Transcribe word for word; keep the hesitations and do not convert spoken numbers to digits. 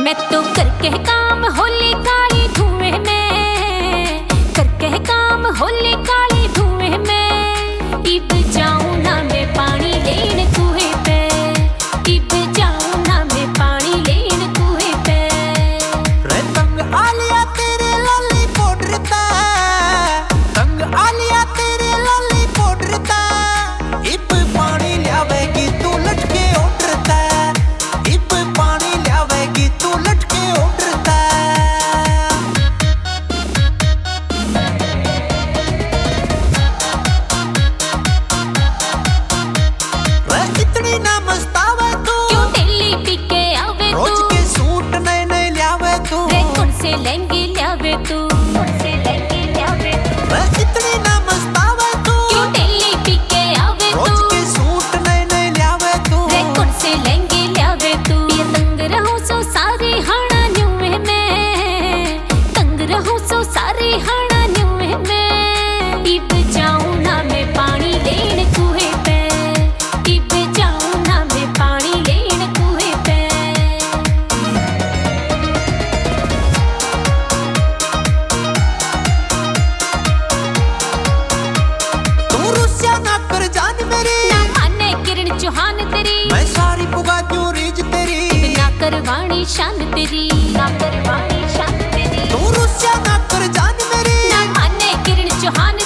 मैं तो करके काम होली काली धुएं में, करके काम होली काली धुएं में। इब जाऊं ना मैं पानी लेन कुएं पे, इब जाऊं ना मैं पानी लेन कुएं पे। रे तंग आलिया तेरे लाली पोडरता, तंग आलिया तेरे लाली पोडरता। इब पानी ल्यावेगी तू लटके उठरता, इब पानी ल्यावेगी तू लटके उठरता। रे इतनी ना मस्तावे तू, क्यों दिल्ली पी के आवे तू, रोज के सूट नए नए ल्यावे तू। रे कौन से लहंगे ल्यावे तू, कौन से लहंगे ल्यावे तू। रे इतनी ना मस्तावे तू, क्यों दिल्ली पी के आवे तू, रोज के सूट नए नए ल्यावे तू। रे कौन से लहंगे ल्यावे तू। ये तंग रहूं सो सारी हाना न्यूए में, तंग रहूं सो सारी हाना न्यूए में। इब जाऊं ना मैं पानी लेन कुएं पे, इब जाऊं ना मैं पानी लेन कुएं पे। तू रुस्या ना कर जान मेरी, ना माने किरण चौहान तेरी, मैं सारी पुगा क्यों रीझ तेरी। ना करवाणी शान तेरी, ना करवाणी शान तेरी। तू रुस्या ना कर जान मेरी, ना माने किरण चौहान